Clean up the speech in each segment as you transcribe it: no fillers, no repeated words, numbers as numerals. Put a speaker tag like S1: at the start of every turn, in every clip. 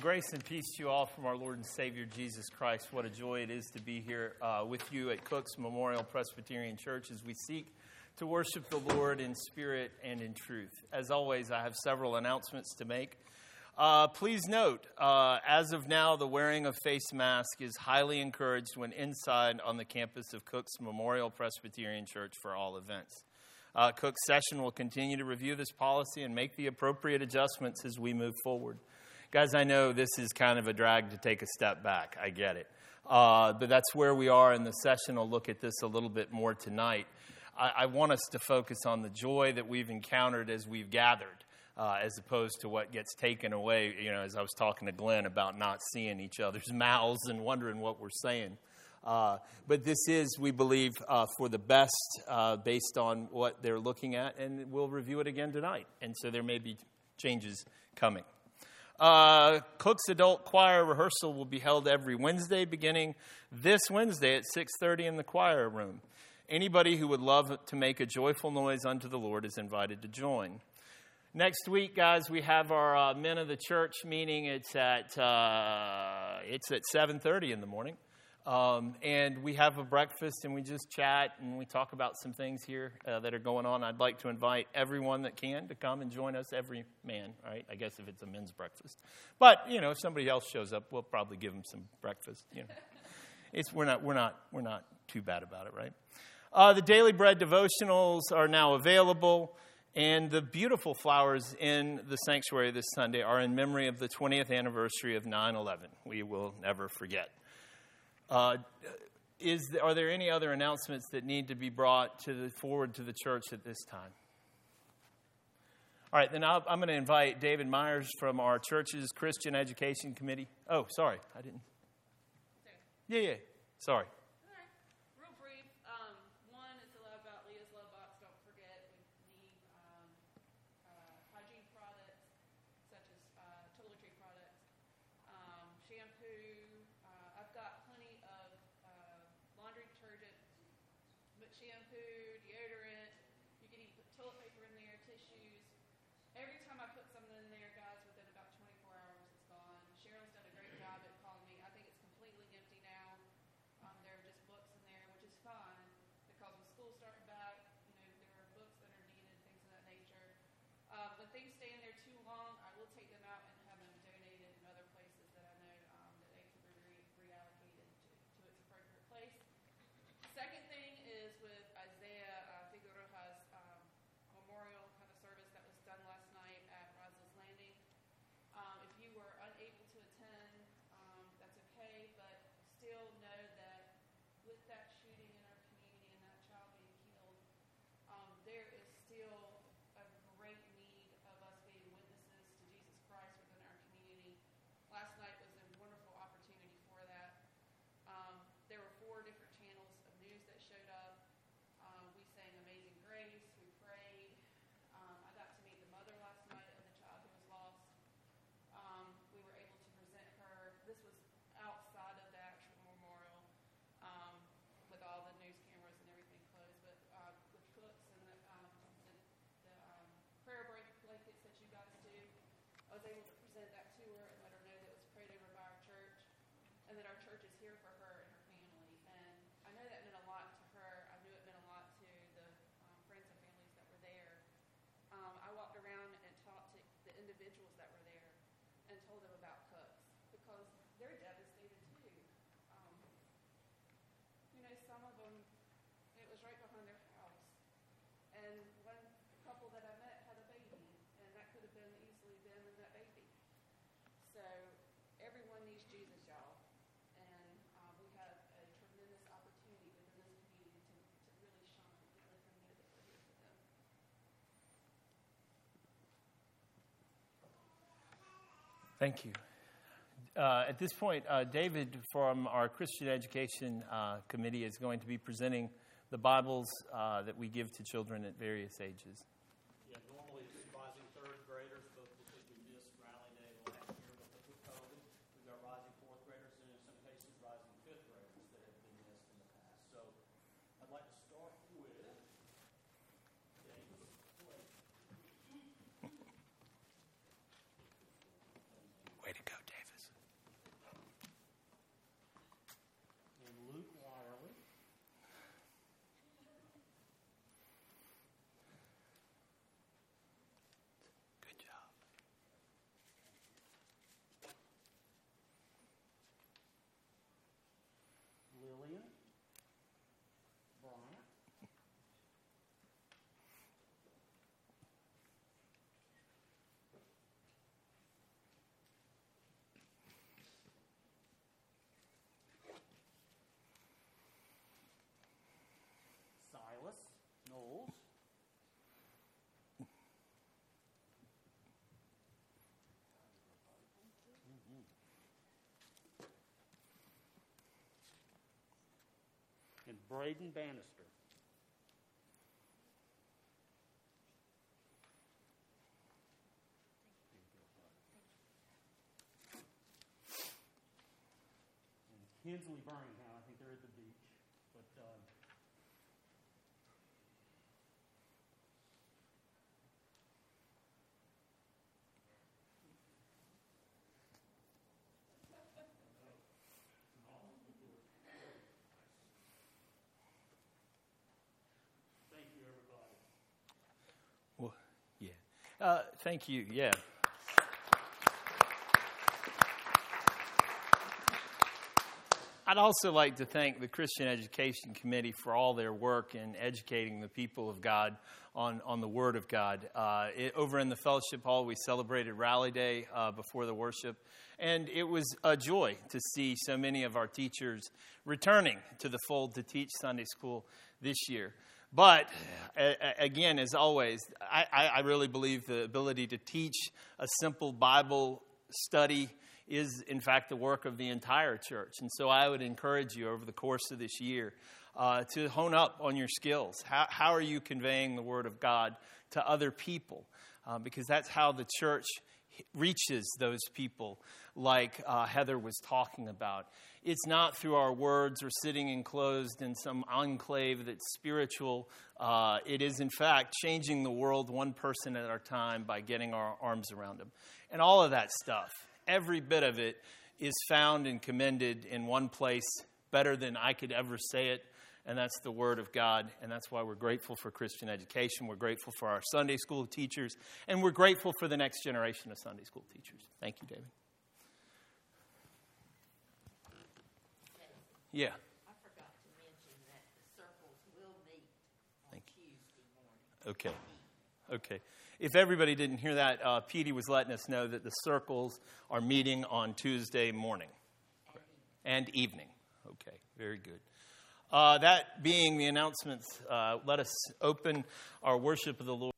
S1: Grace and peace to you all from our Lord and Savior, Jesus Christ. What a joy it is to be here with you at Cook's Memorial Presbyterian Church as we seek to worship the Lord in spirit and in truth. As always, I have several announcements to make. Please note, as of now, the wearing of face mask is highly encouraged when inside on the campus of Cook's Memorial Presbyterian Church for all events. Cook's session will continue to review this policy and make the appropriate adjustments as we move forward. Guys, I know this is kind of a drag to take a step back. I get it. But that's where we are in the session. I'll look at this a little bit more tonight. I want us to focus on the joy that we've encountered as we've gathered, as opposed to what gets taken away, as I was talking to Glenn about not seeing each other's mouths and wondering what we're saying. But this is, we believe, for the best based on what they're looking at, and we'll review it again tonight. And so there may be changes coming. Cook's Adult Choir rehearsal will be held every Wednesday, beginning this Wednesday at 6:30 in the choir room. Anybody who would love to make a joyful noise unto the Lord is invited to join. Next week, guys, we have our Men of the Church meeting. It's at 7:30 in the morning. And we have a breakfast and we just chat and we talk about some things here that are going on. I'd like to invite everyone that can to come and join us, every man, right? I guess if it's a men's breakfast. But, if somebody else shows up, we'll probably give them some breakfast. We're not too bad about it, right? The Daily Bread devotionals are now available, and the beautiful flowers in the sanctuary this Sunday are in memory of the 20th anniversary of 9/11. We will never forget. Are there any other announcements that need to be brought forward to the church at this time? All right, then I'm going to invite David Myers from our church's Christian Education Committee. Oh, sorry, I didn't. Yeah, sorry. Thank you. At this point, David from our Christian Education Committee is going to be presenting the Bibles that we give to children at various ages.
S2: Yeah, normally it's rising third graders, but because we missed Rally Day last year with COVID, we've got rising fourth graders and in some cases rising fifth graders that have been missed in the past. So I'd like to start with David Blake.
S1: Way to go, Davis.
S2: and Braden Bannister. And Kinsley Birmingham, I think they're at the beach. But thank you, everybody.
S1: Well, yeah. Thank you. Yeah. I'd also like to thank the Christian Education Committee for all their work in educating the people of God on the Word of God. Over in the Fellowship Hall, we celebrated Rally Day before the worship, and it was a joy to see so many of our teachers returning to the fold to teach Sunday school this year. But, again, as always, I really believe the ability to teach a simple Bible study is, in fact, the work of the entire church. And so I would encourage you over the course of this year to hone up on your skills. How are you conveying the Word of God to other people? Because that's how the church reaches those people like Heather was talking about. It's not through our words or sitting enclosed in some enclave that's spiritual. It is, in fact, changing the world one person at a time by getting our arms around them. And all of that stuff, every bit of it, is found and commended in one place better than I could ever say it, and that's the Word of God. And that's why we're grateful for Christian education. We're grateful for our Sunday school teachers, and we're grateful for the next generation of Sunday school teachers. Thank you, David. Yeah.
S3: I forgot to mention that the circles will meet on Tuesday morning.
S1: Okay. If everybody didn't hear that, Petey was letting us know that the circles are meeting on Tuesday morning and evening. Okay, very good. That being the announcements, let us open our worship of the Lord.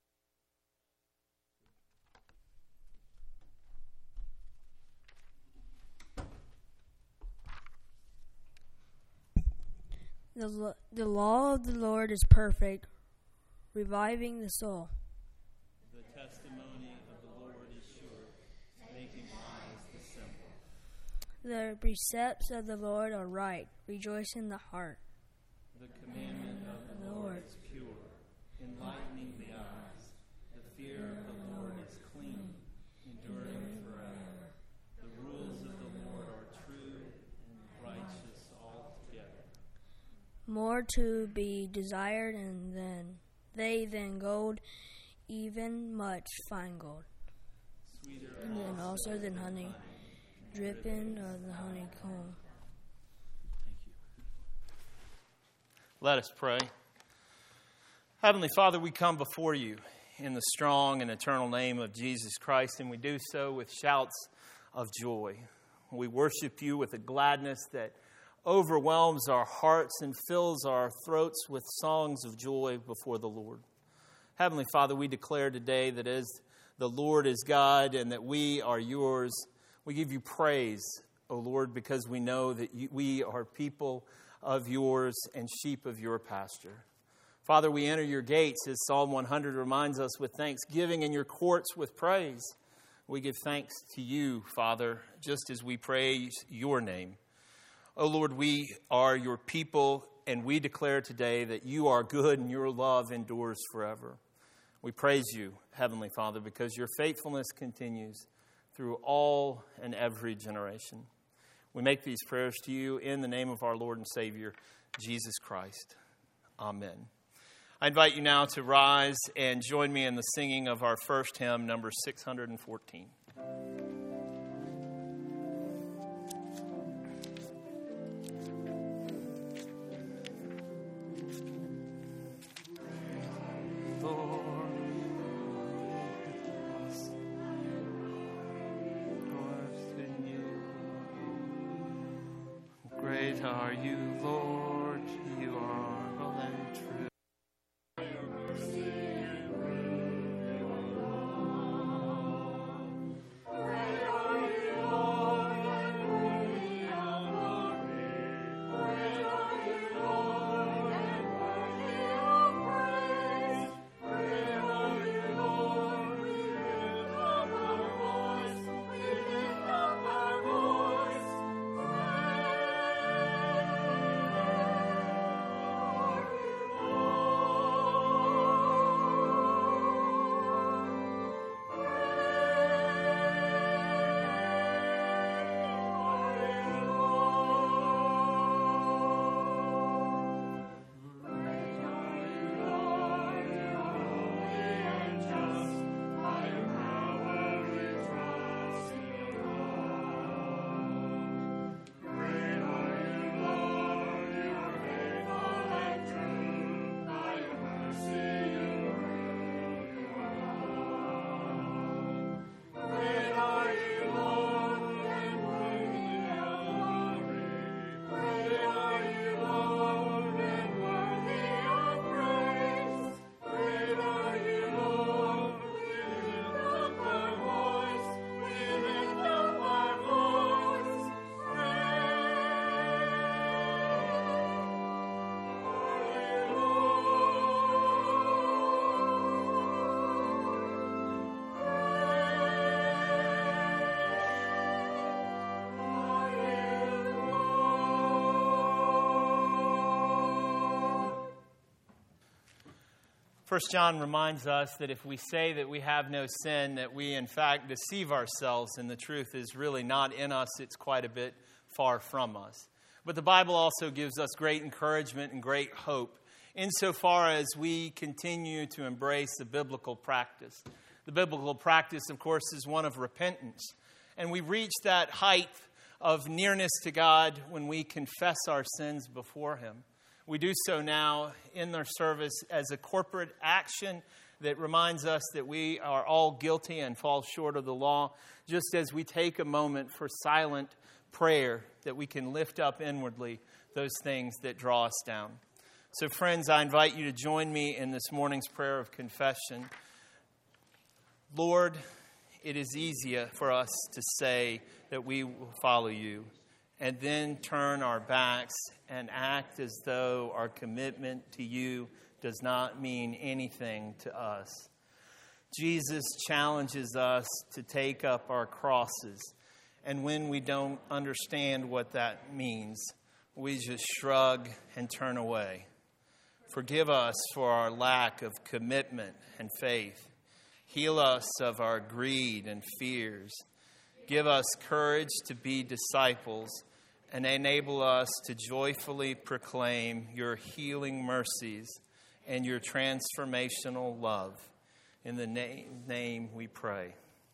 S4: The law of the Lord is perfect, reviving the soul.
S1: The testimony of the Lord is sure, making wise the simple.
S4: The precepts of the Lord are right, rejoice in the heart.
S1: The commandment of the Lord is pure, enlightening the eyes. The fear of the Lord is clean, enduring forever. The rules of the Lord are true and righteous altogether.
S4: More to be desired than gold, even much fine gold.
S1: Sweeter
S4: And also than honey, dripping of the honeycomb.
S1: Thank you. Let us pray. Heavenly Father, we come before you in the strong and eternal name of Jesus Christ, and we do so with shouts of joy. We worship you with a gladness that overwhelms our hearts and fills our throats with songs of joy before the Lord. Heavenly Father, we declare today that as the Lord is God and that we are yours, we give you praise, O Lord, because we know that we are people of yours and sheep of your pasture. Father, we enter your gates, as Psalm 100 reminds us, with thanksgiving, and your courts with praise. We give thanks to you, Father, just as we praise your name. O Lord, we are your people, and we declare today that you are good and your love endures forever. We praise you, Heavenly Father, because your faithfulness continues through all and every generation. We make these prayers to you in the name of our Lord and Savior, Jesus Christ. Amen. I invite you now to rise and join me in the singing of our first hymn, number 614. Great are you, Lord, you are well and true.
S5: Great are you, Lord,
S1: 1 John reminds us that if we say that we have no sin, that we in fact deceive ourselves, and the truth is really not in us. It's quite a bit far from us. But the Bible also gives us great encouragement and great hope insofar as we continue to embrace the biblical practice. The biblical practice, of course, is one of repentance. And we reach that height of nearness to God when we confess our sins before Him. We do so now in their service as a corporate action that reminds us that we are all guilty and fall short of the law, just as we take a moment for silent prayer that we can lift up inwardly those things that draw us down. So friends, I invite you to join me in this morning's prayer of confession. Lord, it is easier for us to say that we will follow you and then turn our backs and act as though our commitment to you does not mean anything to us. Jesus challenges us to take up our crosses, and when we don't understand what that means, we just shrug and turn away. Forgive us for our lack of commitment and faith. Heal us of our greed and fears. Give us courage to be disciples and enable us to joyfully proclaim your healing mercies and your transformational love. In the name we pray.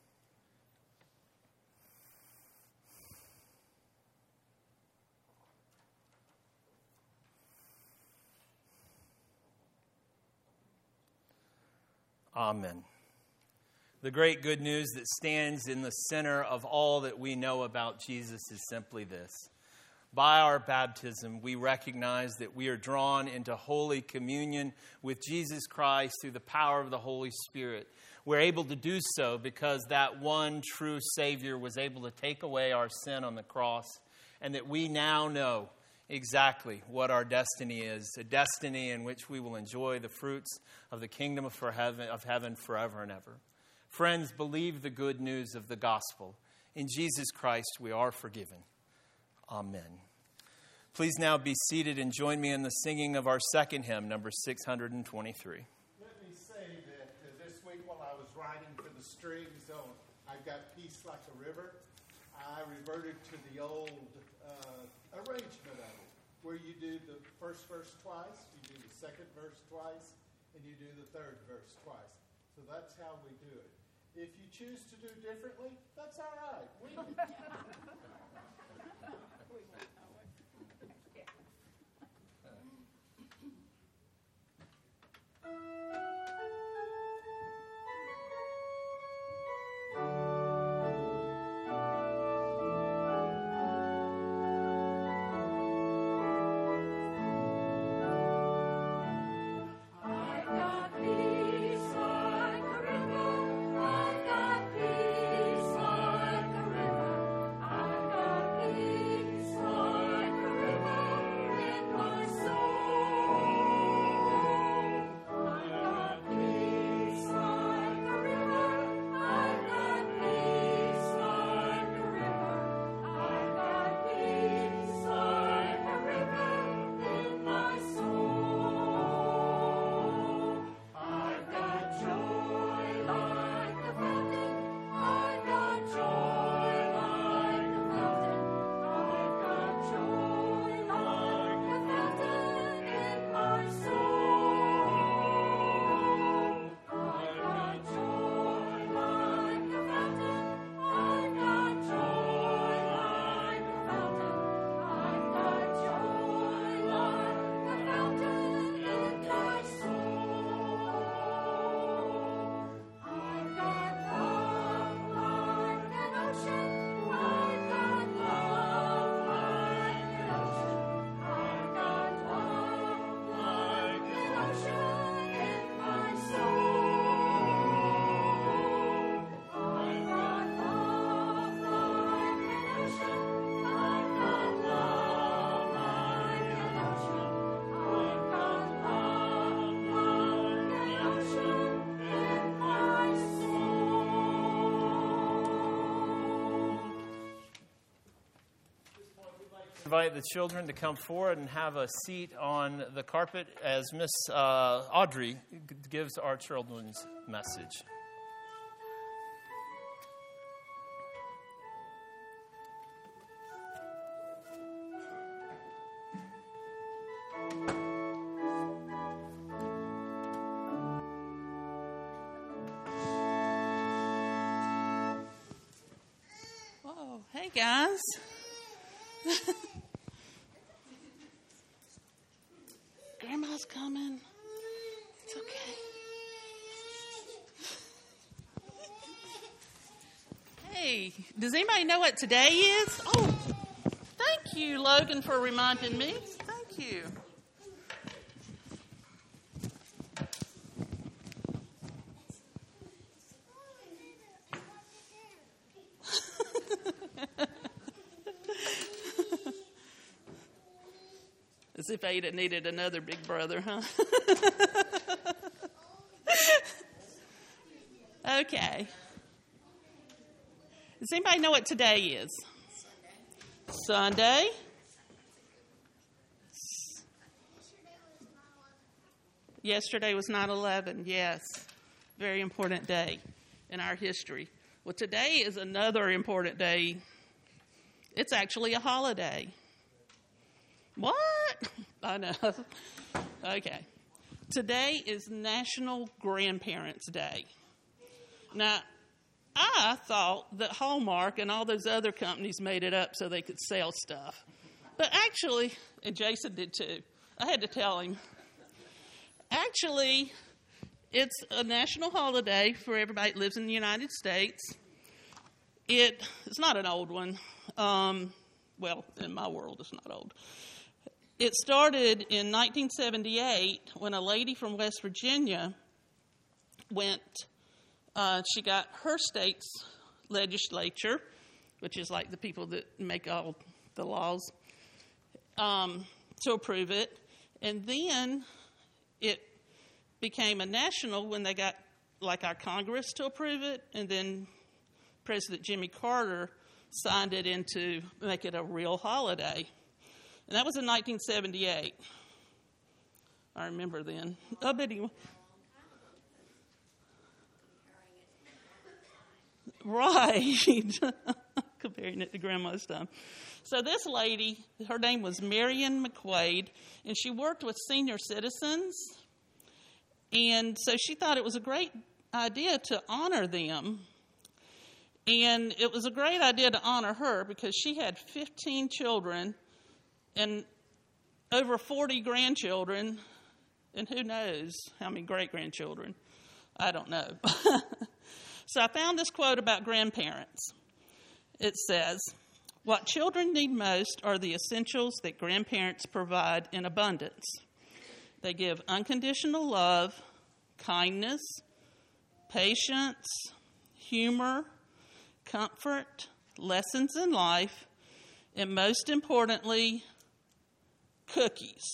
S1: Amen. The great good news that stands in the center of all that we know about Jesus is simply this. By our baptism, we recognize that we are drawn into holy communion with Jesus Christ through the power of the Holy Spirit. We're able to do so because that one true Savior was able to take away our sin on the cross, and that we now know exactly what our destiny is, a destiny in which we will enjoy the fruits of the kingdom of heaven forever and ever. Friends, believe the good news of the gospel. In Jesus Christ, we are forgiven. Amen. Please now be seated and join me in the singing of our second hymn, number 623.
S5: Let me say that this week while I was writing for the strings on I've Got Peace Like a River, I reverted to the old arrangement of it, where you do the first verse twice, you do the second verse twice, and you do the third verse twice. So that's how we do it. If you choose to do differently, that's all right.
S6: I've got peace like a river. I've got
S1: Invite the children to come forward and have a seat on the carpet as Miss Audrey gives our children's message.
S6: Whoa, hey guys. Grandma's coming. It's okay. Hey, does anybody know what today is? Oh, thank you, Logan, for reminding me. Thank you. As if Ada needed another big brother, huh? Okay. Does anybody know what today is? Sunday. Yesterday was 9/11. Yes. Very important day in our history. Well, today is another important day. It's actually a holiday. What? I know. Okay. Today is National Grandparents' Day. Now, I thought that Hallmark and all those other companies made it up so they could sell stuff. But actually, and Jason did too, I had to tell him, actually, it's a national holiday for everybody that lives in the United States. It's not an old one. Well, in my world, it's not old. It started in 1978 when a lady from West Virginia she got her state's legislature, which is like the people that make all the laws, to approve it. And then it became a national when they got like our Congress to approve it. And then President Jimmy Carter signed it in to make it a real holiday. And that was in 1978. I remember then. I bet he... Right. Comparing it to Grandma's time. So this lady, her name was Marion McQuaid, and she worked with senior citizens. And so she thought it was a great idea to honor them. And it was a great idea to honor her because she had 15 children and over 40 grandchildren, and who knows how many great-grandchildren. I don't know. So I found this quote about grandparents. It says, "What children need most are the essentials that grandparents provide in abundance. They give unconditional love, kindness, patience, humor, comfort, lessons in life, and most importantly, cookies."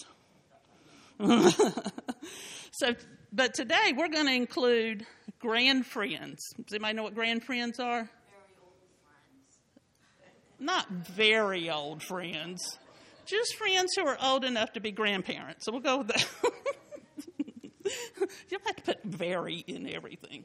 S6: But today we're going to include grandfriends. Does anybody know what grandfriends are?
S3: Very old friends.
S6: Not very old friends. Just friends who are old enough to be grandparents. So we'll go with that. You don't have to put very in everything.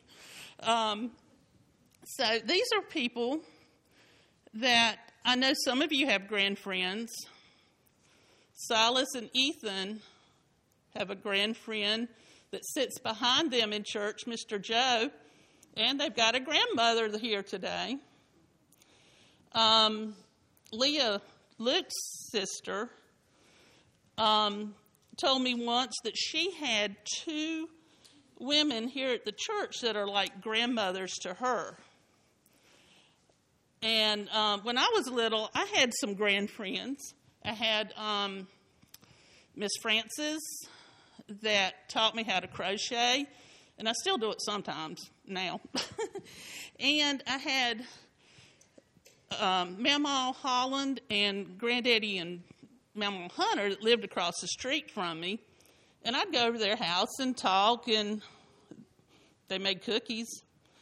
S6: So these are people that I know some of you have grandfriends. Silas and Ethan have a grandfriend that sits behind them in church, Mr. Joe, and they've got a grandmother here today. Leah, Luke's sister, told me once that she had 2 women here at the church that are like grandmothers to her. And when I was little, I had some grandfriends. I had Miss Frances that taught me how to crochet, and I still do it sometimes now. And I had Mamaw Holland and Granddaddy and Mamaw Hunter that lived across the street from me, and I'd go over to their house and talk, and they made cookies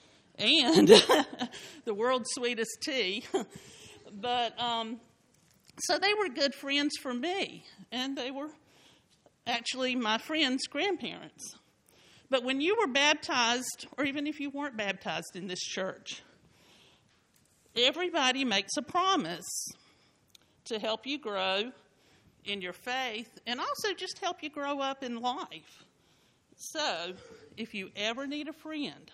S6: and the world's sweetest tea. But So they were good friends for me, and they were actually my friends' grandparents. But when you were baptized, or even if you weren't baptized in this church, everybody makes a promise to help you grow in your faith and also just help you grow up in life. So, if you ever need a friend,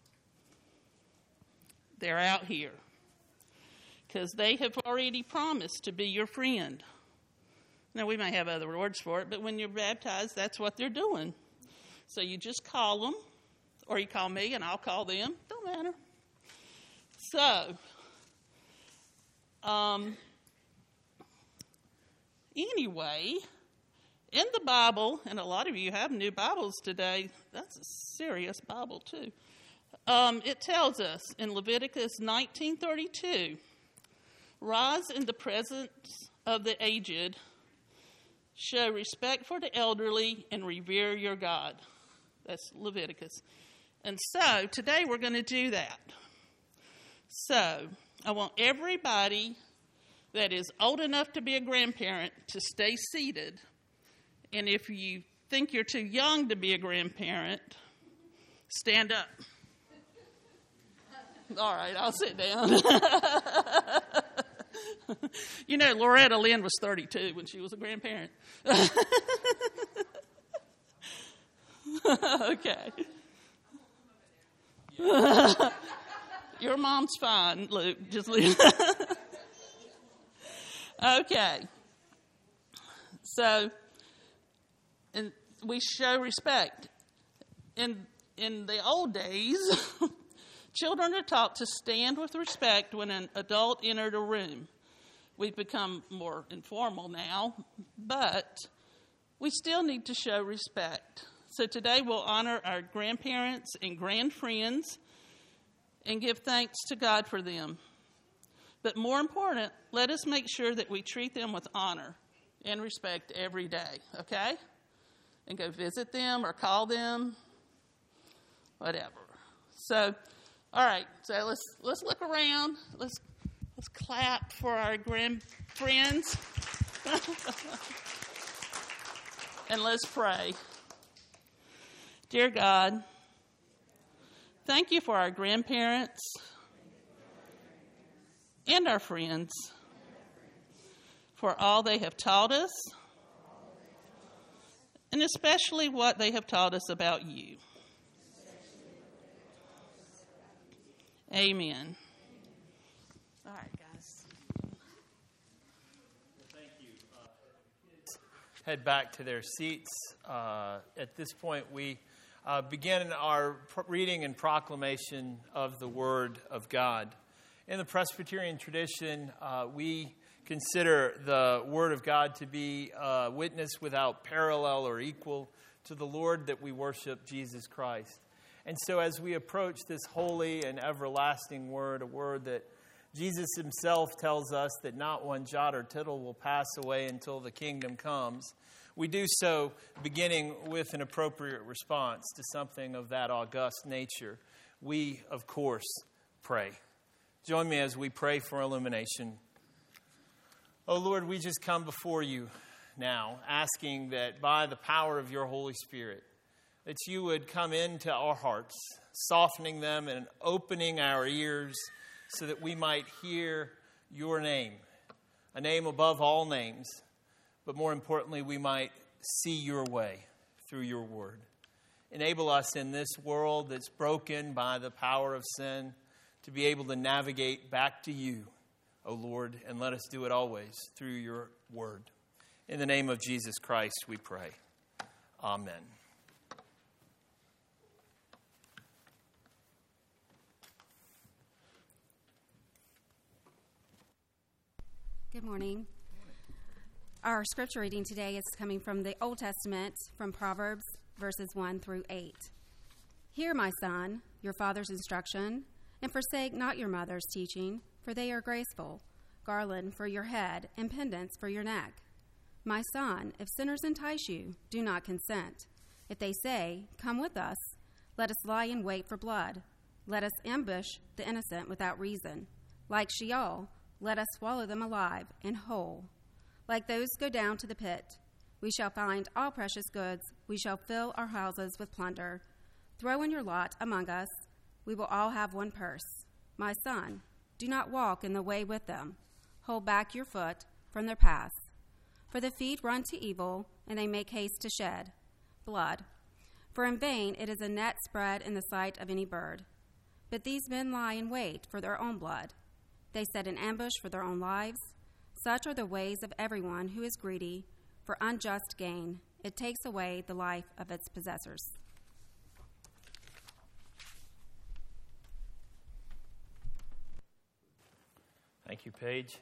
S6: they're out here because they have already promised to be your friend. Now, we may have other words for it, but when you're baptized, that's what they're doing. So you just call them, or you call me and I'll call them. Don't matter. So, anyway, in the Bible, and a lot of you have new Bibles today, that's a serious Bible too. It tells us in Leviticus 19:32, rise in the presence of the aged, show respect for the elderly, and revere your God. That's Leviticus. And so today we're going to do that. So I want everybody that is old enough to be a grandparent to stay seated. And if you think you're too young to be a grandparent, stand up. All right, I'll sit down. You know, Loretta Lynn was 32 when she was a grandparent. Okay. Your mom's fine, Luke. Just leave. Okay. So, and we show respect. In the old days, children are taught to stand with respect when an adult entered a room. We've become more informal now, but we still need to show respect. So today we'll honor our grandparents and grandfriends and give thanks to God for them. But more important, let us make sure that we treat them with honor and respect every day, okay? And go visit them or call them, whatever. So, all right, so let's look around. Let's clap for our grandfriends. And let's pray. Dear God, thank you for our grandparents and our friends, for all they have taught us, and especially what they have taught us about you. Amen. All right, guys.
S1: Thank you. Head back to their seats. At this point, we begin our reading and proclamation of the Word of God. In the Presbyterian tradition, we consider the Word of God to be a witness without parallel or equal to the Lord that we worship, Jesus Christ. And so as we approach this holy and everlasting Word, a Word that Jesus himself tells us that not one jot or tittle will pass away until the kingdom comes, we do so beginning with an appropriate response to something of that august nature. We, of course, pray. Join me as we pray for illumination. Oh Lord, we just come before you now, asking that by the power of your Holy Spirit, that you would come into our hearts, softening them and opening our ears so that we might hear your name, a name above all names, but more importantly, we might see your way through your word. Enable us in this world that's broken by the power of sin to be able to navigate back to you, O Lord, and let us do it always through your word. In the name of Jesus Christ, we pray. Amen.
S7: Good morning. Our scripture reading today is coming from the Old Testament, from Proverbs, verses 1 through 8. Hear, my son, your father's instruction, and forsake not your mother's teaching, for they are graceful, garland for your head, and pendants for your neck. My son, if sinners entice you, do not consent. If they say, come with us, let us lie in wait for blood. Let us ambush the innocent without reason. Like Sheol, let us swallow them alive and whole. Like those go down to the pit, we shall find all precious goods. We shall fill our houses with plunder. Throw in your lot among us. We will all have one purse. My son, do not walk in the way with them. Hold back your foot from their paths. For the feet run to evil, and they make haste to shed blood. For in vain it is a net spread in the sight of any bird. But these men lie in wait for their own blood. They set an ambush for their own lives. Such are the ways of everyone who is greedy for unjust gain. It takes away the life of its possessors.
S1: Thank you, Paige.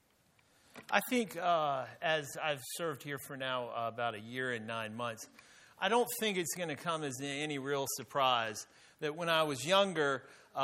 S1: I think as I've served here for now about a year and 9 months, I don't think it's going to come as any real surprise that when I was younger,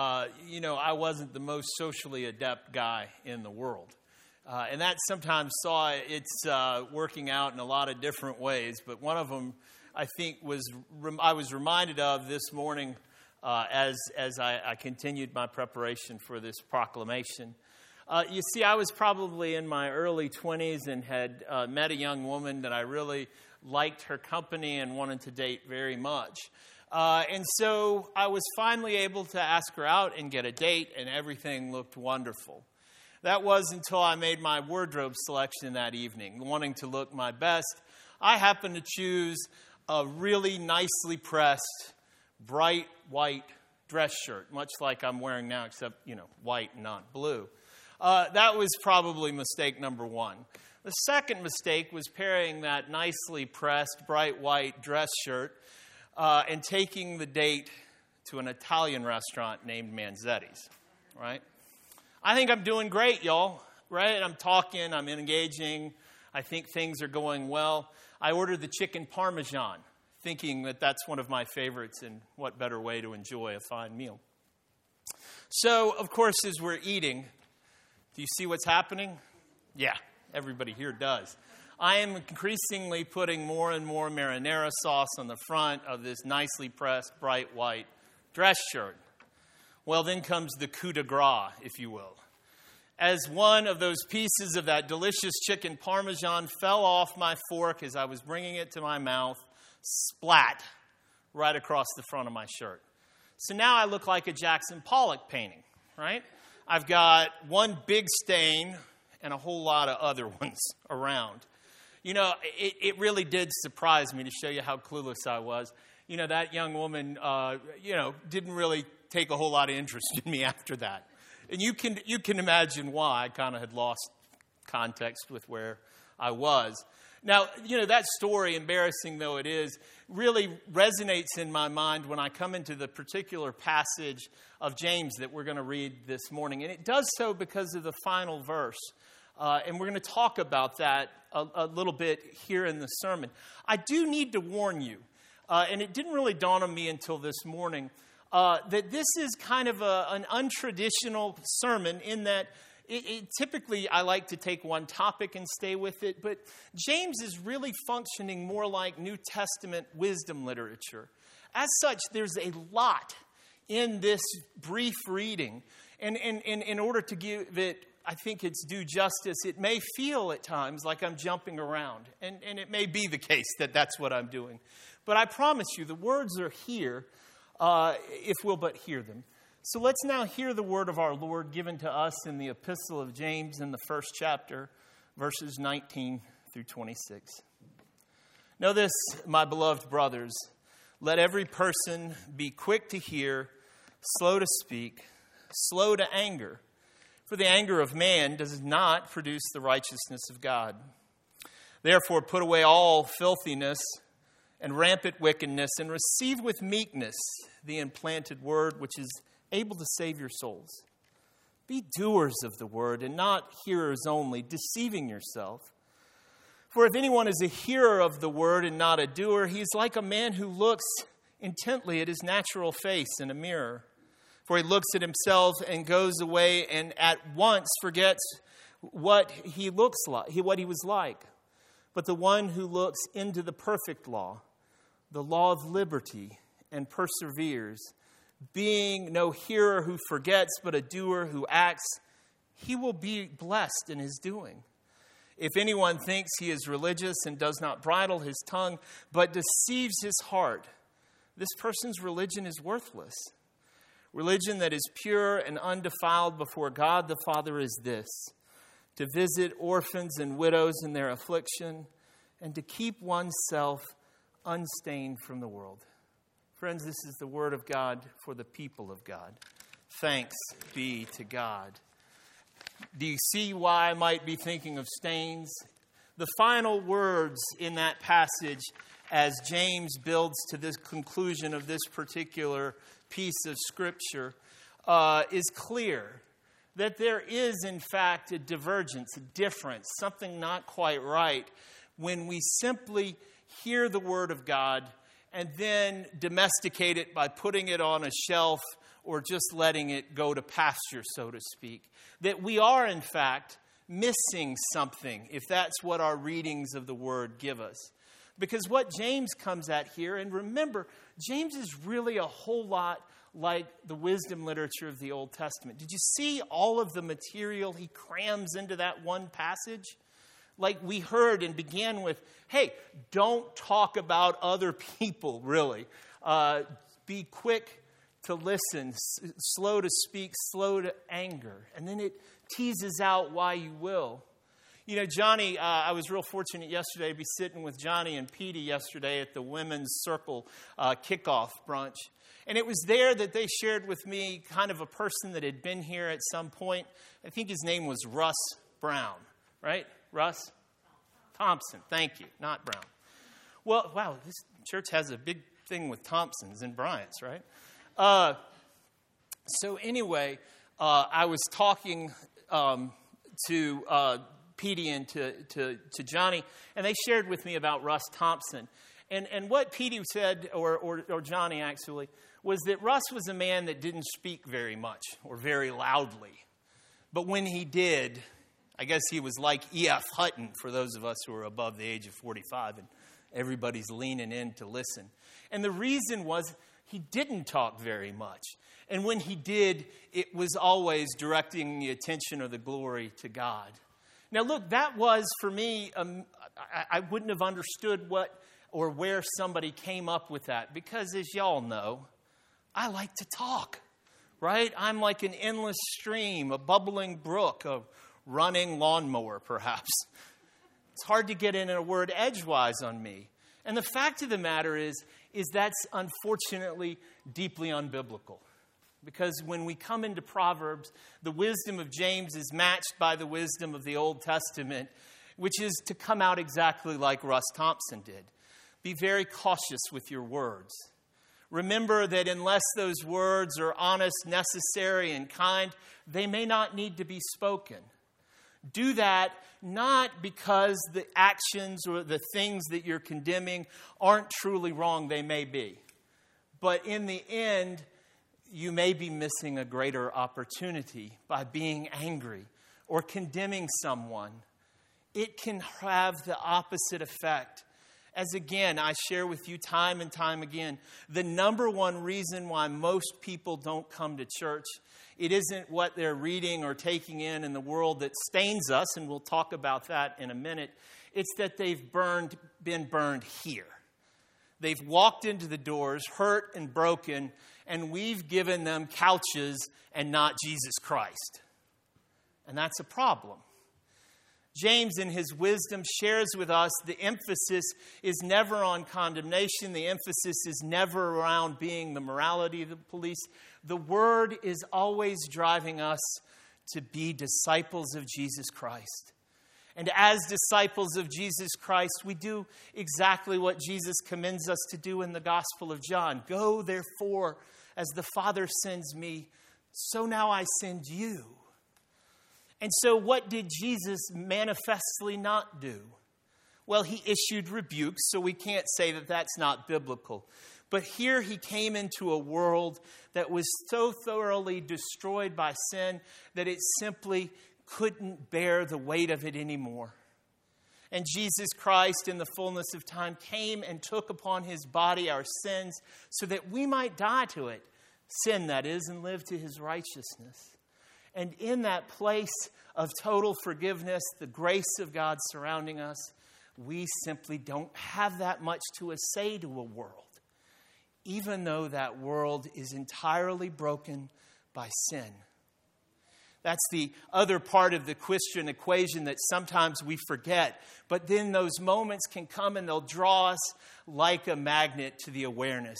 S1: I wasn't the most socially adept guy in the world. And that sometimes saw it's working out in a lot of different ways. But one of them, I think, I was reminded of this morning as I continued my preparation for this proclamation. You see, I was probably in my early 20s and had met a young woman that I really liked her company and wanted to date very much. And so I was finally able to ask her out and get a date, and everything looked wonderful. That was until I made my wardrobe selection that evening, wanting to look my best. I happened to choose a really nicely pressed, bright white dress shirt, much like I'm wearing now, except, white and not blue. That was probably mistake number one. The second mistake was pairing that nicely pressed, bright white dress shirt and taking the date to an Italian restaurant named Manzetti's, right? I think I'm doing great, y'all, right? I'm talking, I'm engaging. I think things are going well. I ordered the chicken parmesan, thinking that that's one of my favorites, and what better way to enjoy a fine meal. So, of course, as we're eating, do you see what's happening? Yeah, everybody here does. I am increasingly putting more and more marinara sauce on the front of this nicely pressed, bright white dress shirt. Well, then comes the coup de grace, if you will. As one of those pieces of that delicious chicken parmesan fell off my fork as I was bringing it to my mouth, splat, right across the front of my shirt. So now I look like a Jackson Pollock painting, right? I've got one big stain and a whole lot of other ones around. It really did surprise me, to show you how clueless I was. That young woman, didn't really take a whole lot of interest in me after that. And you can imagine why. I kind of had lost context with where I was. Now, that story, embarrassing though it is, really resonates in my mind when I come into the particular passage of James that we're going to read this morning. And it does so because of the final verse. And we're going to talk about that a little bit here in the sermon. I do need to warn you, and it didn't really dawn on me until this morning, that this is kind of an untraditional sermon in that typically I like to take one topic and stay with it, but James is really functioning more like New Testament wisdom literature. As such, there's a lot in this brief reading, and in order to give it, I think, its due justice, it may feel at times like I'm jumping around, and it may be the case that that's what I'm doing. But I promise you, the words are here if we'll but hear them. So let's now hear the word of our Lord given to us in the Epistle of James in the first chapter, verses 19 through 26. Know this, my beloved brothers, let every person be quick to hear, slow to speak, slow to anger. For the anger of man does not produce the righteousness of God. Therefore, put away all filthiness and rampant wickedness, and receive with meekness the implanted word, which is able to save your souls. Be doers of the word, and not hearers only, deceiving yourself. For if anyone is a hearer of the word and not a doer, he is like a man who looks intently at his natural face in a mirror. For he looks at himself and goes away and at once forgets what he looks like, what he was like. But the one who looks into the perfect law, the law of liberty, and perseveres, being no hearer who forgets, but a doer who acts, he will be blessed in his doing. If anyone thinks he is religious and does not bridle his tongue, but deceives his heart, this person's religion is worthless. Religion that is pure and undefiled before God the Father is this: to visit orphans and widows in their affliction, and to keep oneself unstained from the world. Friends, this is the word of God for the people of God. Thanks be to God. Do you see why I might be thinking of stains? The final words in that passage, as James builds to this conclusion of this particular piece of Scripture, is clear. That there is, in fact, a divergence, a difference, something not quite right when we simply hear the Word of God and then domesticate it by putting it on a shelf or just letting it go to pasture, so to speak. That we are, in fact, missing something if that's what our readings of the Word give us. Because what James comes at here, and remember, James is really a whole lot like the wisdom literature of the Old Testament. Did you see all of the material he crams into that one passage? Like we heard and began with, hey, don't talk about other people, really. Be quick to listen, slow to speak, slow to anger. And then it teases out why you will. You know, Johnny, I was real fortunate yesterday to be sitting with Johnny and Petey yesterday at the Women's Circle kickoff brunch. And it was there that they shared with me kind of a person that had been here at some point. I think his name was Russ Brown, right? Russ? Thompson, thank you, not Brown. Well, wow, this church has a big thing with Thompsons and Bryants, right? So anyway, I was talking to Petey and to Johnny, and they shared with me about Russ Thompson. And what Petey said, or Johnny actually, was that Russ was a man that didn't speak very much or very loudly. But when he did, I guess he was like E.F. Hutton for those of us who are above the age of 45, and everybody's leaning in to listen. And the reason was he didn't talk very much. And when he did, it was always directing the attention or the glory to God. Now look, that was for me, I wouldn't have understood what or where somebody came up with that. Because as y'all know, I like to talk, right? I'm like an endless stream, a bubbling brook, a running lawnmower, perhaps. It's hard to get in a word edgewise on me. And the fact of the matter is that's unfortunately deeply unbiblical. Because when we come into Proverbs, the wisdom of James is matched by the wisdom of the Old Testament, which is to come out exactly like Russ Thompson did. Be very cautious with your words. Remember that unless those words are honest, necessary, and kind, they may not need to be spoken. Do that not because the actions or the things that you're condemning aren't truly wrong. They may be. But in the end, you may be missing a greater opportunity by being angry or condemning someone. It can have the opposite effect. As again, I share with you time and time again, the number one reason why most people don't come to church, it isn't what they're reading or taking in the world that stains us, and we'll talk about that in a minute. It's that they've been burned here. They've walked into the doors, hurt and broken, and we've given them couches and not Jesus Christ. And that's a problem. James, in his wisdom, shares with us the emphasis is never on condemnation. The emphasis is never around being the morality of the police. The word is always driving us to be disciples of Jesus Christ. And as disciples of Jesus Christ, we do exactly what Jesus commends us to do in the Gospel of John. Go, therefore, as the Father sends me, so now I send you. And so what did Jesus manifestly not do? Well, he issued rebukes, so we can't say that that's not biblical. But here he came into a world that was so thoroughly destroyed by sin that it simply couldn't bear the weight of it anymore. And Jesus Christ, in the fullness of time, came and took upon his body our sins so that we might die to it. Sin, that is, and live to his righteousness. And in that place of total forgiveness, the grace of God surrounding us, we simply don't have that much to say to a world, even though that world is entirely broken by sin. That's the other part of the Christian equation that sometimes we forget. But then those moments can come and they'll draw us like a magnet to the awareness.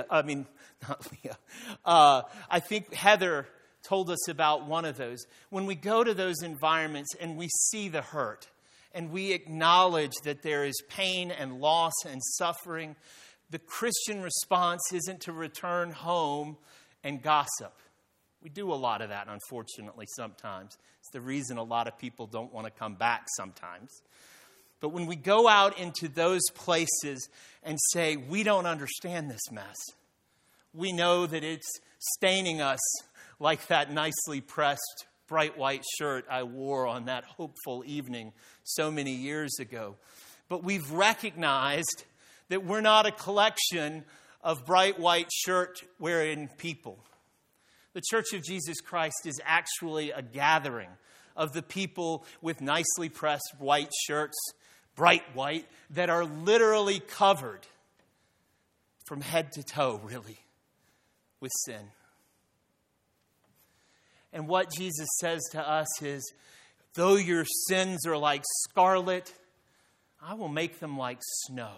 S1: I think Heather told us about one of those. When we go to those environments and we see the hurt and we acknowledge that there is pain and loss and suffering, the Christian response isn't to return home and gossip. We do a lot of that, unfortunately, sometimes. It's the reason a lot of people don't want to come back sometimes. But when we go out into those places and say, we don't understand this mess, we know that it's staining us like that nicely pressed bright white shirt I wore on that hopeful evening so many years ago. But we've recognized that we're not a collection of bright white shirt wearing people. The Church of Jesus Christ is actually a gathering of the people with nicely pressed white shirts, bright white, that are literally covered from head to toe, really, with sin. And what Jesus says to us is, though your sins are like scarlet, I will make them like snow.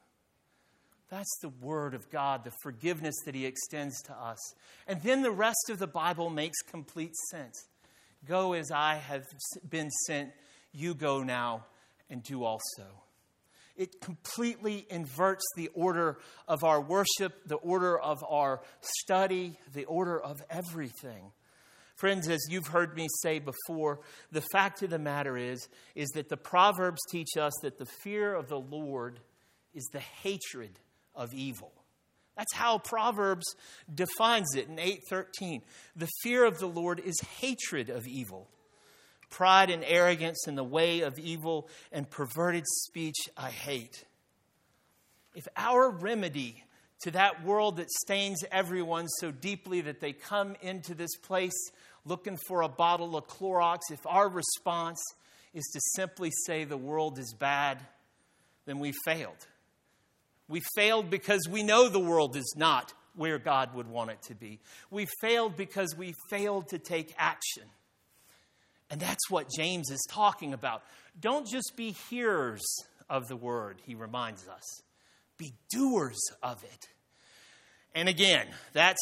S1: That's the word of God, the forgiveness that he extends to us. And then the rest of the Bible makes complete sense. Go as I have been sent, you go now and do also. It completely inverts the order of our worship, the order of our study, the order of everything. Friends, as you've heard me say before, the fact of the matter is that the Proverbs teach us that the fear of the Lord is the hatred of evil. That's how Proverbs defines it in 8:13. The fear of the Lord is hatred of evil. Pride and arrogance in the way of evil and perverted speech I hate. If our remedy to that world that stains everyone so deeply that they come into this place looking for a bottle of Clorox, if our response is to simply say the world is bad, then we failed. We failed because we know the world is not where God would want it to be. We failed because we failed to take action. And that's what James is talking about. Don't just be hearers of the word, he reminds us. Be doers of it. And again, that's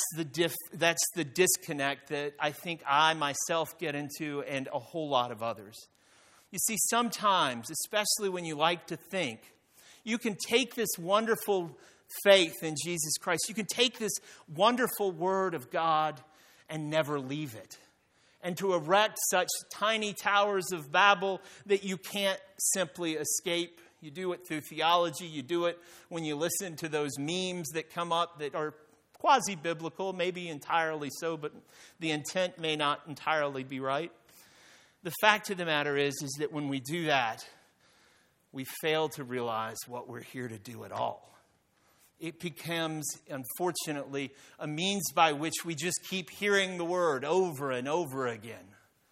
S1: the disconnect that I think I myself get into and a whole lot of others. You see, sometimes, especially when you like to think, you can take this wonderful faith in Jesus Christ. You can take this wonderful word of God and never leave it. And to erect such tiny towers of Babel that you can't simply escape. You do it through theology. You do it when you listen to those memes that come up that are quasi-biblical, maybe entirely so, but the intent may not entirely be right. The fact of the matter is that when we do that, we fail to realize what we're here to do at all. It becomes, unfortunately, a means by which we just keep hearing the word over and over again.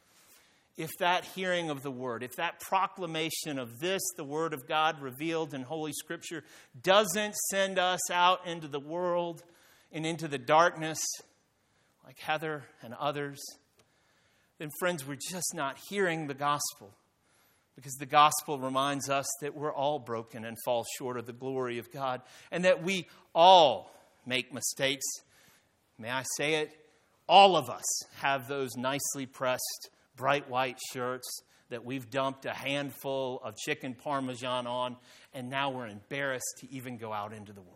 S1: If that hearing of the word, if that proclamation of this, the word of God revealed in Holy Scripture, doesn't send us out into the world and into the darkness, like Heather and others, then friends, we're just not hearing the gospel. Because the gospel reminds us that we're all broken and fall short of the glory of God. And that we all make mistakes. May I say it? All of us have those nicely pressed, bright white shirts that we've dumped a handful of chicken parmesan on. And now we're embarrassed to even go out into the world.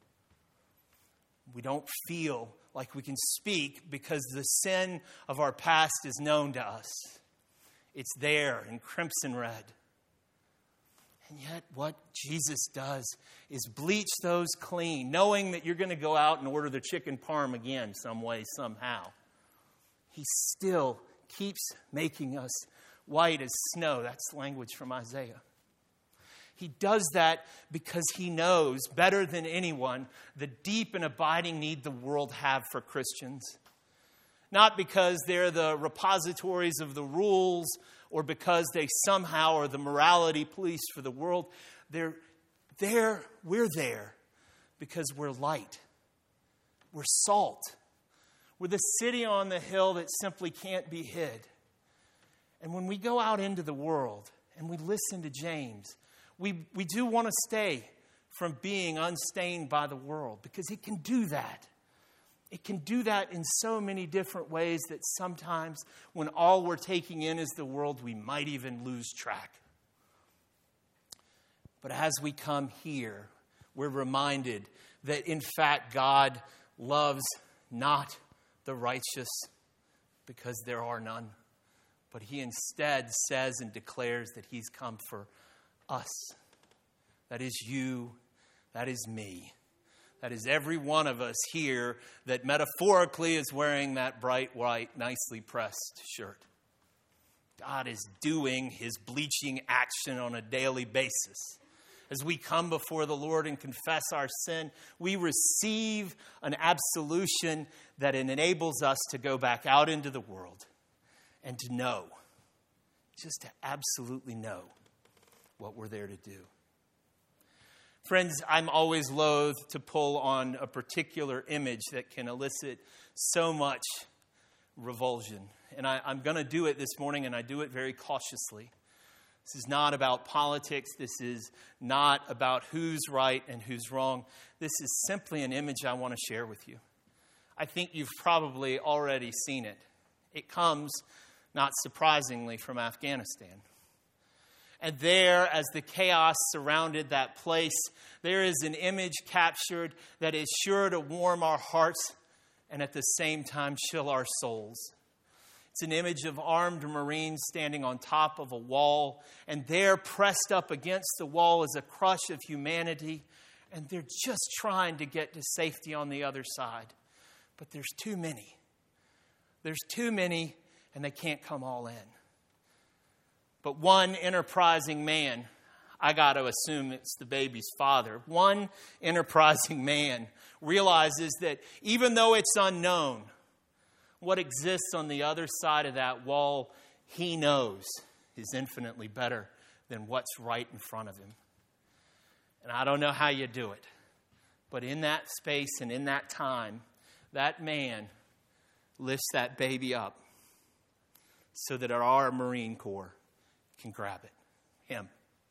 S1: We don't feel like we can speak because the sin of our past is known to us. It's there in crimson red. And yet what Jesus does is bleach those clean, knowing that you're going to go out and order the chicken parm again some way, somehow. He still keeps making us white as snow. That's language from Isaiah. He does that because he knows better than anyone the deep and abiding need the world have for Christians. Not because they're the repositories of the rules or because they somehow are the morality police for the world. We're there because we're light. We're salt. We're the city on the hill that simply can't be hid. And when we go out into the world and we listen to James, we do want to stay from being unstained by the world, because it can do that. It can do that in so many different ways that sometimes when all we're taking in is the world, we might even lose track. But as we come here, we're reminded that in fact God loves not the righteous, because there are none, but he instead says and declares that he's come for us. That is you, that is me. That is every one of us here that metaphorically is wearing that bright white, nicely pressed shirt. God is doing his bleaching action on a daily basis. As we come before the Lord and confess our sin, we receive an absolution that enables us to go back out into the world and to know, just to absolutely know what we're there to do. Friends, I'm always loath to pull on a particular image that can elicit so much revulsion. And I'm going to do it this morning, and I do it very cautiously. This is not about politics. This is not about who's right and who's wrong. This is simply an image I want to share with you. I think you've probably already seen it. It comes, not surprisingly, from Afghanistan. And there, as the chaos surrounded that place, there is an image captured that is sure to warm our hearts and at the same time chill our souls. It's an image of armed Marines standing on top of a wall, and there, pressed up against the wall, is a crush of humanity, and they're just trying to get to safety on the other side. But there's too many. There's too many, and they can't come all in. But one enterprising man, I got to assume it's the baby's father, one enterprising man realizes that even though it's unknown, what exists on the other side of that wall, he knows is infinitely better than what's right in front of him. And I don't know how you do it, but in that space and in that time, that man lifts that baby up so that our Marine Corps can grab it. Him.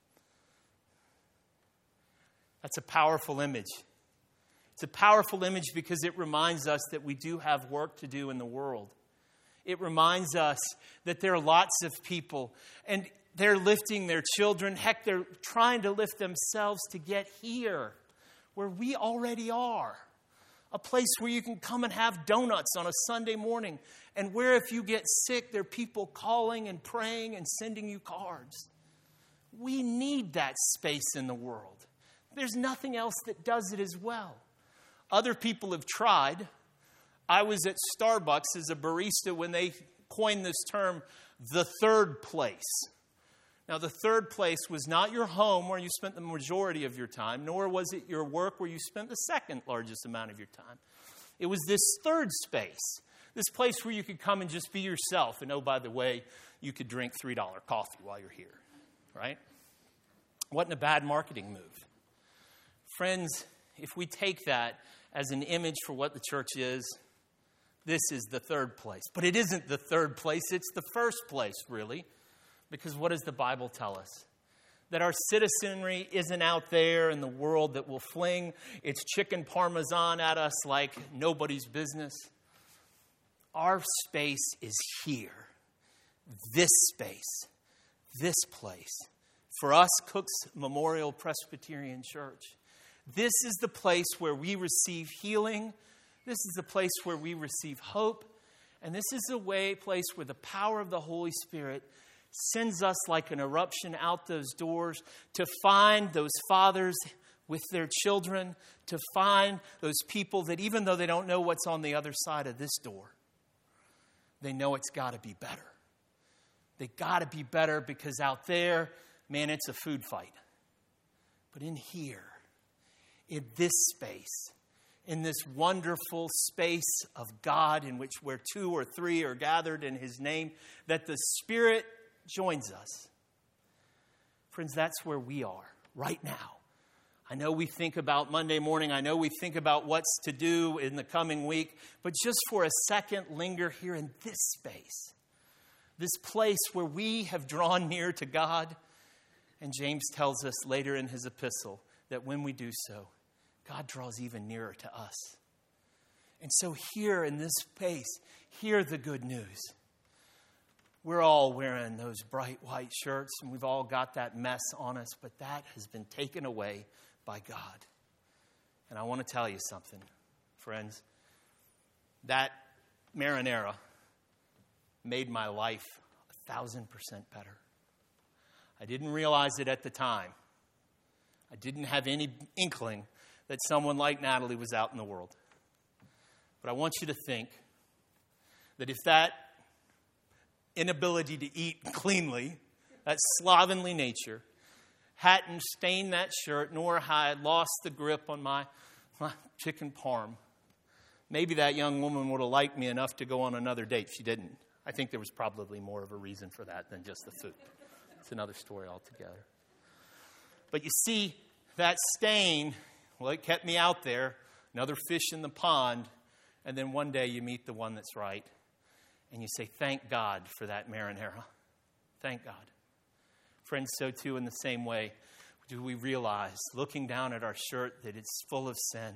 S1: That's a powerful image. It's a powerful image because it reminds us that we do have work to do in the world. It reminds us that there are lots of people, and they're lifting their children. Heck, they're trying to lift themselves to get here, where we already are. A place where you can come and have donuts on a Sunday morning, and where if you get sick, there are people calling and praying and sending you cards. We need that space in the world. There's nothing else that does it as well. Other people have tried. I was at Starbucks as a barista when they coined this term, the third place. Now, the third place was not your home where you spent the majority of your time, nor was it your work where you spent the second largest amount of your time. It was this third space, this place where you could come and just be yourself. And oh, by the way, you could drink $3 coffee while you're here, right? Wasn't a bad marketing move. Friends, if we take that as an image for what the church is, this is the third place. But it isn't the third place, it's the first place, really. Because what does the Bible tell us? That our citizenry isn't out there in the world that will fling its chicken parmesan at us like nobody's business. Our space is here. This space. This place. For us, Cooks Memorial Presbyterian Church. This is the place where we receive healing. This is the place where we receive hope. And this is a place where the power of the Holy Spirit sends us like an eruption out those doors to find those fathers with their children, to find those people that even though they don't know what's on the other side of this door, they know it's got to be better. They got to be better because out there, man, it's a food fight. But in here, in this space, in this wonderful space of God in which where 2 or 3 are gathered in His name, that the Spirit joins us. Friends, that's where we are right now. I know we think about Monday morning. I know we think about what's to do in the coming week. But just for a second, linger here in this space. This place where we have drawn near to God. And James tells us later in his epistle that when we do so, God draws even nearer to us. And so here in this space, hear the good news. We're all wearing those bright white shirts, and we've all got that mess on us, but that has been taken away by God. And I want to tell you something, friends. That marinara made my life 1,000% better. I didn't realize it at the time. I didn't have any inkling that someone like Natalie was out in the world. But I want you to think that if that inability to eat cleanly, that slovenly nature, hadn't stained that shirt, nor had lost the grip on my chicken parm, maybe that young woman would have liked me enough to go on another date. She didn't. I think there was probably more of a reason for that than just the food. It's another story altogether. But you see, that stain, well, it kept me out there, another fish in the pond, and then one day you meet the one that's right, and you say, thank God for that marinara. Thank God. Friends, so too in the same way do we realize, looking down at our shirt, that it's full of sin.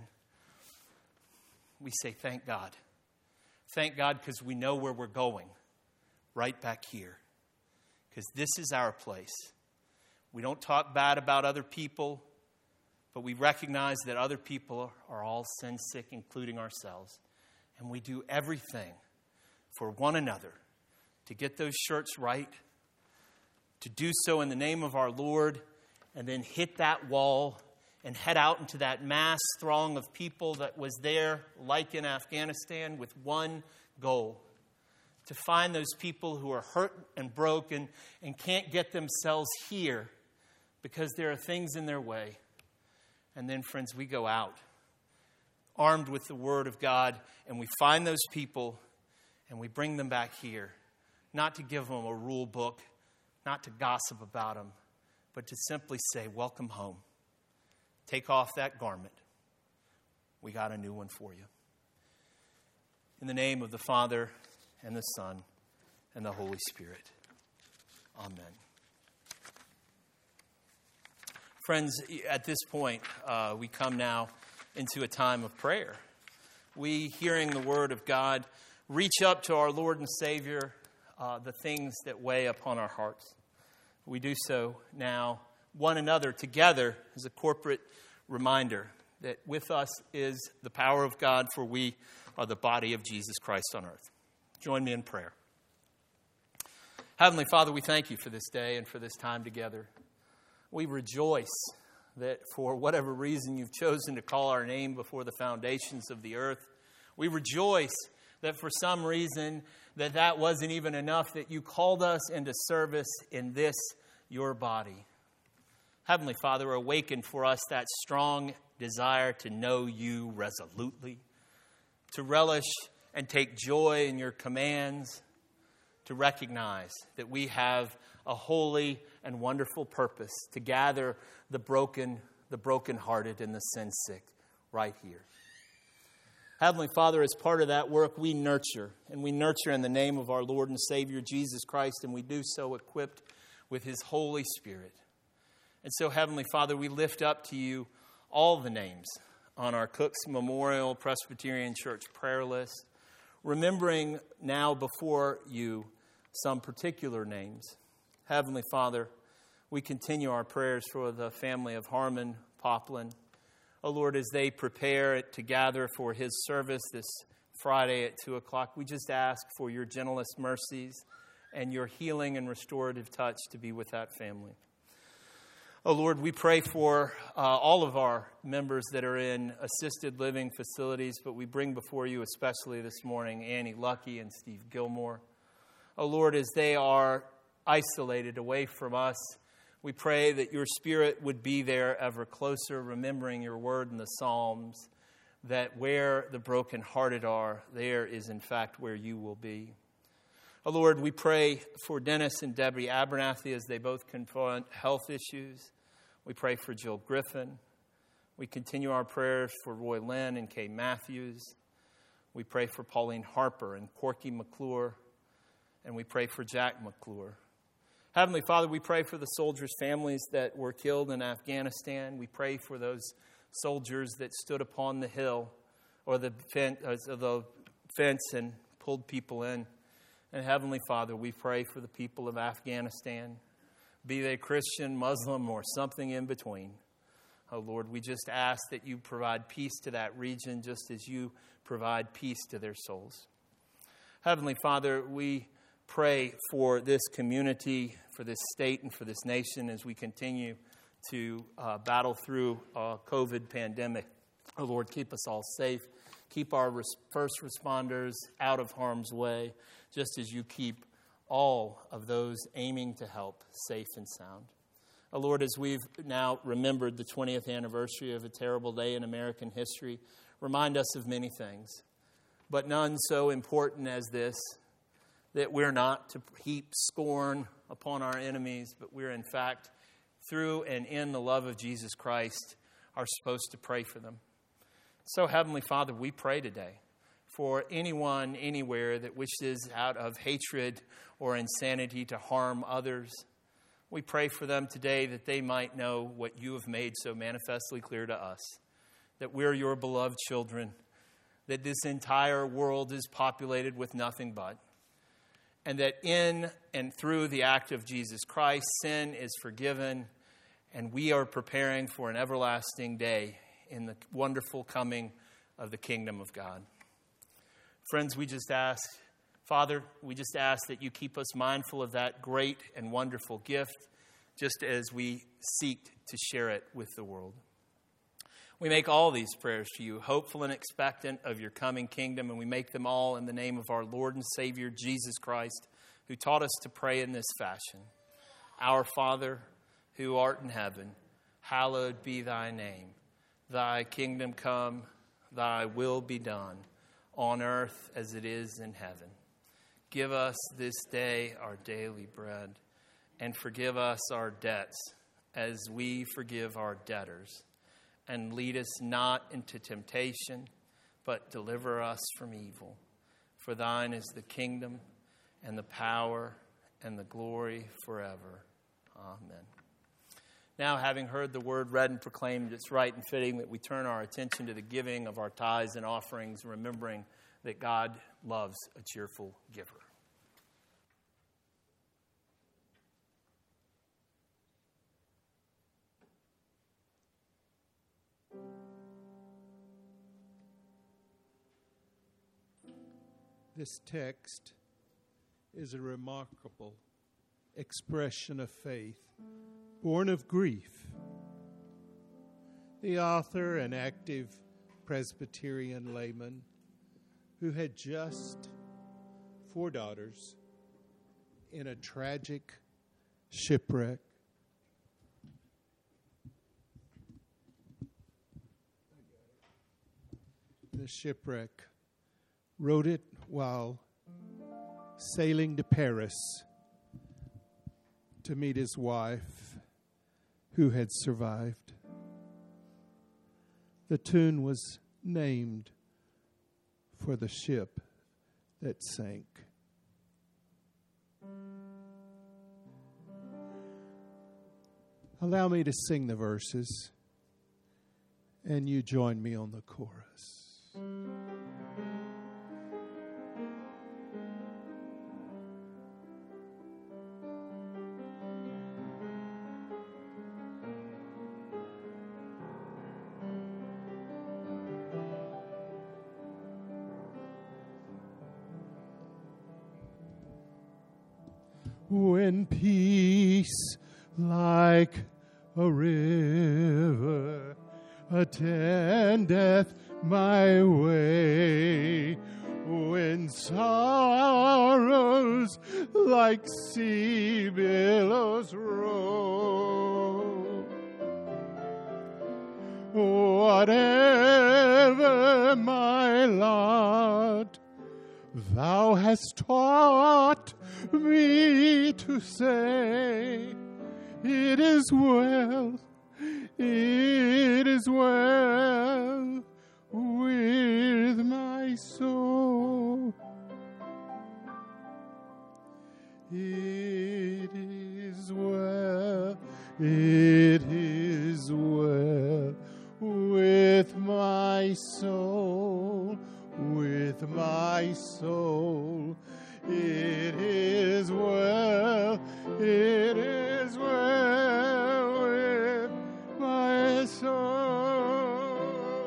S1: We say, thank God. Thank God because we know where we're going, right back here. Because this is our place. We don't talk bad about other people, but we recognize that other people are all sin sick, including ourselves. And we do everything for one another to get those shirts right, to do so in the name of our Lord, and then hit that wall and head out into that mass throng of people that was there, like in Afghanistan, with one goal: to find those people who are hurt and broken and can't get themselves here because there are things in their way. And then, friends, we go out armed with the Word of God, and we find those people and we bring them back here, not to give them a rule book, not to gossip about them, but to simply say, welcome home. Take off that garment. We got a new one for you. In the name of the Father, and the Son, and the Holy Spirit. Amen. Friends, at this point, we come now into a time of prayer. We, hearing the Word of God, reach up to our Lord and Savior, the things that weigh upon our hearts. We do so now, one another together, as a corporate reminder that with us is the power of God, for we are the body of Jesus Christ on earth. Join me in prayer. Heavenly Father, we thank you for this day and for this time together. We rejoice that for whatever reason you've chosen to call our name before the foundations of the earth. We rejoice that for some reason that wasn't even enough, that you called us into service in this, your body. Heavenly Father, awaken for us that strong desire to know you resolutely, to relish and take joy in your commands, to recognize that we have a holy and wonderful purpose to gather the brokenhearted, and the sin-sick right here. Heavenly Father, as part of that work, we nurture, and we nurture in the name of our Lord and Savior, Jesus Christ, and we do so equipped with His Holy Spirit. And so, Heavenly Father, we lift up to you all the names on our Cook's Memorial Presbyterian Church prayer list, remembering now before you some particular names. Heavenly Father, we continue our prayers for the family of Harmon Poplin. Oh Lord, as they prepare to gather for his service this Friday at 2 o'clock, we just ask for your gentlest mercies and your healing and restorative touch to be with that family. Oh Lord, we pray for all of our members that are in assisted living facilities, but we bring before you especially this morning Annie Lucky and Steve Gilmore. Oh Lord, as they are isolated away from us, we pray that your Spirit would be there ever closer, remembering your word in the Psalms, that where the brokenhearted are, there is in fact where you will be. Oh Lord, we pray for Dennis and Debbie Abernathy as they both confront health issues. We pray for Jill Griffin. We continue our prayers for Roy Lynn and Kay Matthews. We pray for Pauline Harper and Corky McClure. And we pray for Jack McClure. Heavenly Father, we pray for the soldiers' families that were killed in Afghanistan. We pray for those soldiers that stood upon the hill or the fence and pulled people in. And Heavenly Father, we pray for the people of Afghanistan, be they Christian, Muslim, or something in between. Oh Lord, we just ask that you provide peace to that region just as you provide peace to their souls. Heavenly Father, we pray for this community, for this state, and for this nation as we continue to battle through a COVID pandemic. Oh Lord, keep us all safe. Keep our first responders out of harm's way, just as you keep all of those aiming to help safe and sound. Oh Lord, as we've now remembered the 20th anniversary of a terrible day in American history, remind us of many things, but none so important as this, that we're not to heap scorn upon our enemies, but we're in fact, through and in the love of Jesus Christ, are supposed to pray for them. So, Heavenly Father, we pray today for anyone, anywhere that wishes out of hatred or insanity to harm others. We pray for them today that they might know what you have made so manifestly clear to us, that we're your beloved children, that this entire world is populated with nothing but, and that in and through the act of Jesus Christ, sin is forgiven, and we are preparing for an everlasting day in the wonderful coming of the kingdom of God. Friends, we just ask, Father, we just ask that you keep us mindful of that great and wonderful gift, just as we seek to share it with the world. We make all these prayers to you, hopeful and expectant of your coming kingdom, and we make them all in the name of our Lord and Savior, Jesus Christ, who taught us to pray in this fashion. Our Father, who art in heaven, hallowed be thy name. Thy kingdom come, thy will be done, on earth as it is in heaven. Give us this day our daily bread, and forgive us our debts as we forgive our debtors. And lead us not into temptation, but deliver us from evil. For thine is the kingdom, and the power, and the glory forever. Amen. Now, having heard the word read and proclaimed, it's right and fitting that we turn our attention to the giving of our tithes and offerings, remembering that God loves a cheerful giver.
S5: This text is a remarkable expression of faith, born of grief. The author, an active Presbyterian layman who had just 4 daughters in a tragic shipwreck. The shipwreck wrote it while sailing to Paris to meet his wife who had survived. The tune was named for the ship that sank. Allow me to sing the verses, and you join me on the chorus. When peace like a river attendeth my way, when sorrows like sea billows roll, whatever my lot. Thou hast taught me to say, it is well with my soul. It is well with my soul, with my soul. It is well with my soul.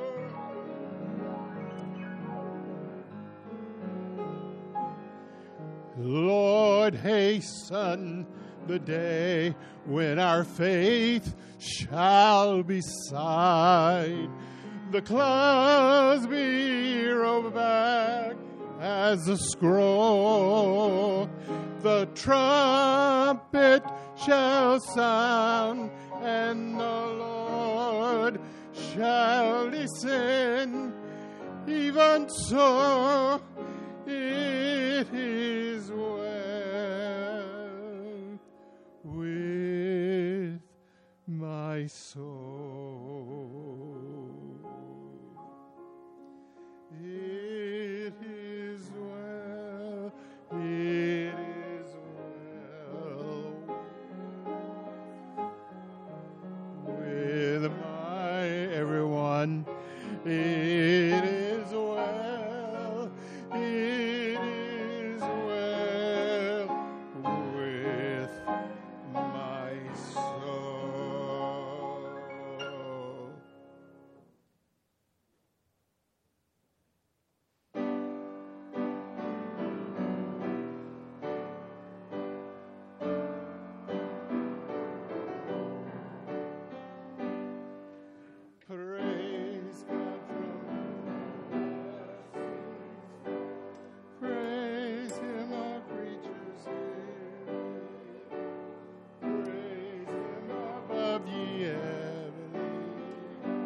S5: Lord, hasten the day when our faith shall be sight. The clouds be rolled back as a scroll. The trumpet shall sound, and the Lord shall descend. Even so, it is well with my soul. It is well with my everyone. It is well with my soul. Praise God from praise Him, all creatures here. Praise Him above ye heavens.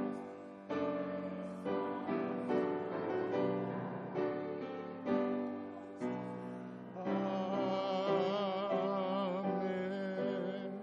S5: Amen.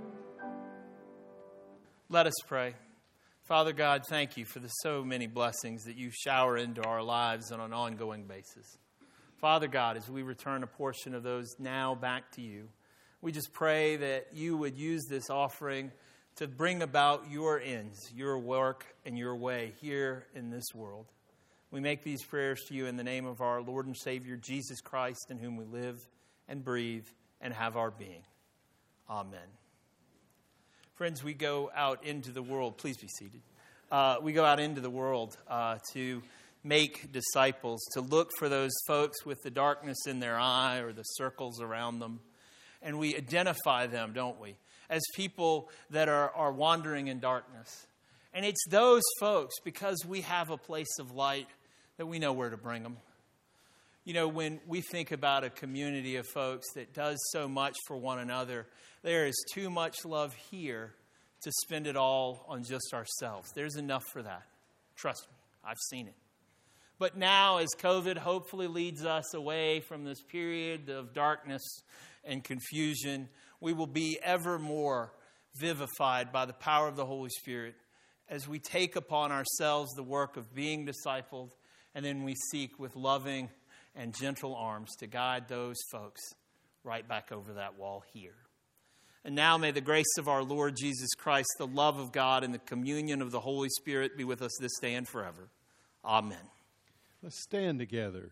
S1: Let us pray. Father God, thank you for the so many blessings that you shower into our lives on an ongoing basis. Father God, as we return a portion of those now back to you, we just pray that you would use this offering to bring about your ends, your work, and your way here in this world. We make these prayers to you in the name of our Lord and Savior, Jesus Christ, in whom we live and breathe and have our being. Amen. Friends, we go out into the world. Please be seated. We go out into the world to make disciples, to look for those folks with the darkness in their eye or the circles around them. And we identify them, don't we, as people that are wandering in darkness. And it's those folks, because we have a place of light, that we know where to bring them. You know, when we think about a community of folks that does so much for one another, there is too much love here to spend it all on just ourselves. There's enough for that. Trust me, I've seen it. But now, as COVID hopefully leads us away from this period of darkness and confusion, we will be ever more vivified by the power of the Holy Spirit as we take upon ourselves the work of being discipled, and then we seek with loving and gentle arms to guide those folks right back over that wall here. And now may the grace of our Lord Jesus Christ, the love of God, and the communion of the Holy Spirit be with us this day and forever. Amen.
S5: Let's stand together.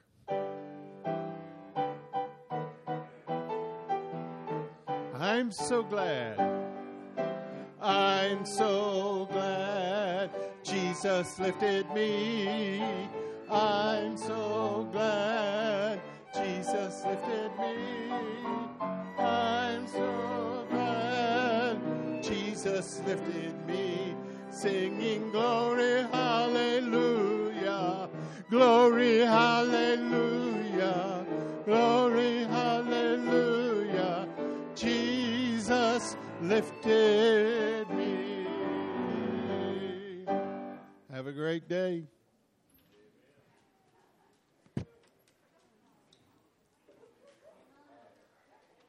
S5: I'm so glad Jesus lifted me. I'm so glad Jesus lifted me. I'm so glad Jesus lifted me. Singing glory, hallelujah. Glory, hallelujah. Glory, hallelujah. Jesus lifted me. Have a great day.